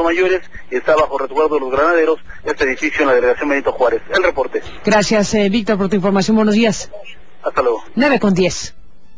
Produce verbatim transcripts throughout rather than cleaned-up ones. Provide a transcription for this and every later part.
mayores y está bajo resguardo de los granaderos este edificio en la delegación Benito Juárez. El reporte. Gracias, eh, Víctor, por tu información. Buenos días. Hasta luego. nueve con diez.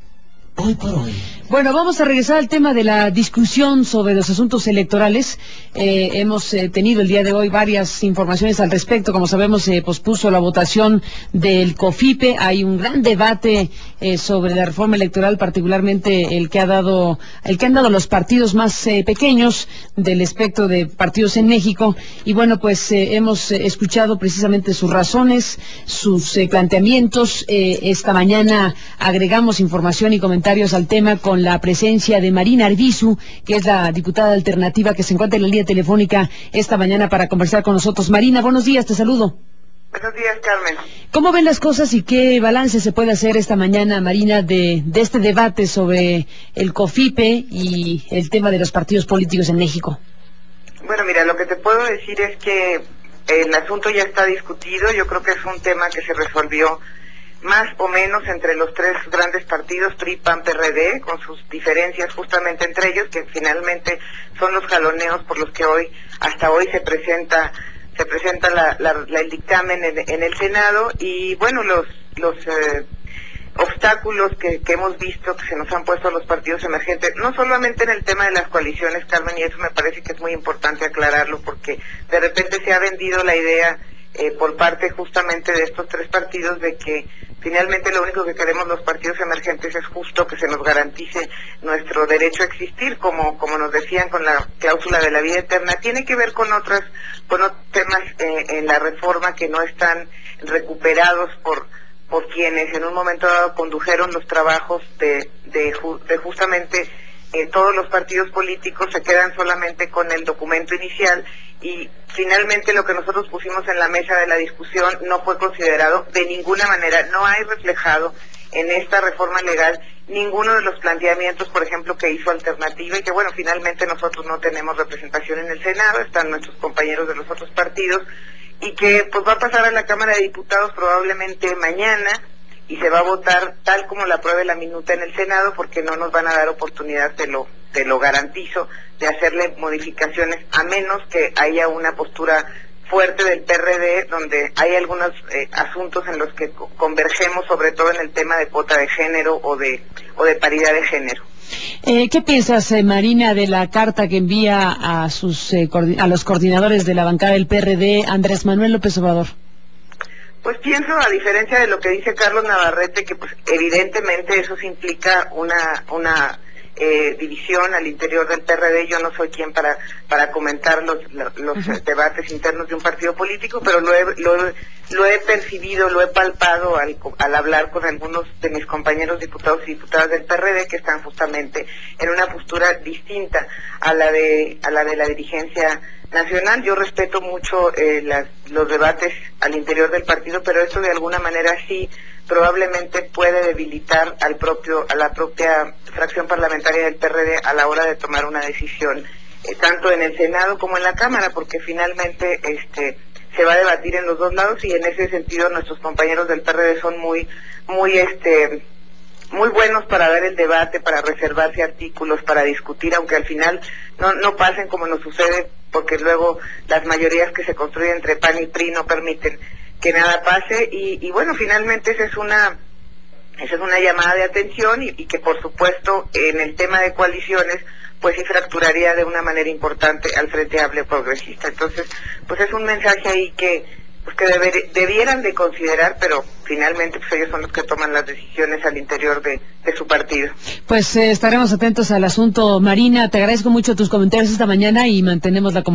Hoy por hoy. Bueno, vamos a regresar al tema de la discusión sobre los asuntos electorales. Eh, hemos eh, tenido el día de hoy varias informaciones al respecto. Como sabemos, se eh, pospuso la votación del COFIPE. Hay un gran debate eh, sobre la reforma electoral, particularmente el que ha dado, el que han dado los partidos más eh, pequeños del espectro de partidos en México. Y bueno, pues eh, hemos eh, escuchado precisamente sus razones, sus eh, planteamientos. Eh, esta mañana agregamos información y comentarios al tema con la presencia de Marina Arbizu, que es la diputada alternativa que se encuentra en la línea telefónica esta mañana para conversar con nosotros. Marina, buenos días, te saludo. Buenos días, Carmen. ¿Cómo ven las cosas y qué balance se puede hacer esta mañana, Marina, de, de este debate sobre el COFIPE y el tema de los partidos políticos en México? Bueno, mira, lo que te puedo decir es que el asunto ya está discutido. Yo creo que es un tema que se resolvió más o menos entre los tres grandes partidos, P R I, P A N, P R D, con sus diferencias justamente entre ellos, que finalmente son los jaloneos por los que hoy, hasta hoy se presenta se presenta la, la, la, el dictamen en, en el Senado. Y bueno, los los eh, obstáculos que, que hemos visto que se nos han puesto a los partidos emergentes, no solamente en el tema de las coaliciones, Carmen, y eso me parece que es muy importante aclararlo, porque de repente se ha vendido la idea eh, por parte justamente de estos tres partidos de que finalmente lo único que queremos los partidos emergentes es justo que se nos garantice nuestro derecho a existir, como como nos decían con la cláusula de la vida eterna. Tiene que ver con otras con otros temas eh, en la reforma que no están recuperados por por quienes en un momento dado condujeron los trabajos de de, de justamente eh, todos los partidos políticos. Se quedan solamente con el documento inicial y finalmente lo que nosotros pusimos en la mesa de la discusión no fue considerado de ninguna manera. No hay reflejado en esta reforma legal ninguno de los planteamientos, por ejemplo, que hizo Alternativa, y que bueno, finalmente nosotros no tenemos representación en el Senado, están nuestros compañeros de los otros partidos, y que pues va a pasar a la Cámara de Diputados probablemente mañana, y se va a votar tal como la apruebe la minuta en el Senado, porque no nos van a dar oportunidad, te lo, te lo garantizo, de hacerle modificaciones, a menos que haya una postura fuerte del P R D, donde hay algunos eh, asuntos en los que convergemos, sobre todo en el tema de cuota de género o de o de paridad de género. Eh, ¿Qué piensas, eh, Marina, de la carta que envía a sus eh, a los coordinadores de la bancada del P R D, Andrés Manuel López Obrador? Pues pienso, a diferencia de lo que dice Carlos Navarrete, que pues evidentemente eso implica una una eh, división al interior del P R D. Yo no soy quien para para comentar los los uh-huh. debates internos de un partido político, pero lo he, lo he, lo he percibido, lo he palpado al, al hablar con algunos de mis compañeros diputados y diputadas del P R D que están justamente en una postura distinta a la de a la de la dirigencia nacional. Yo respeto mucho eh, las, los debates al interior del partido, pero esto de alguna manera sí probablemente puede debilitar al propio a la propia fracción parlamentaria del P R D a la hora de tomar una decisión, eh, tanto en el Senado como en la Cámara, porque finalmente este se va a debatir en los dos lados, y en ese sentido nuestros compañeros del P R D son muy muy este muy buenos para dar el debate, para reservarse artículos, para discutir, aunque al final no no pasen como nos sucede, porque luego las mayorías que se construyen entre P A N y P R I no permiten que nada pase. Y, y bueno, finalmente esa es una esa es una llamada de atención, y, y que por supuesto en el tema de coaliciones pues sí fracturaría de una manera importante al Frente Amplio Progresista. Entonces, pues es un mensaje ahí que pues que deber, debieran de considerar, pero finalmente pues ellos son los que toman las decisiones al interior de, de su partido. Pues eh, estaremos atentos al asunto, Marina. Te agradezco mucho tus comentarios esta mañana y mantenemos la comunicación.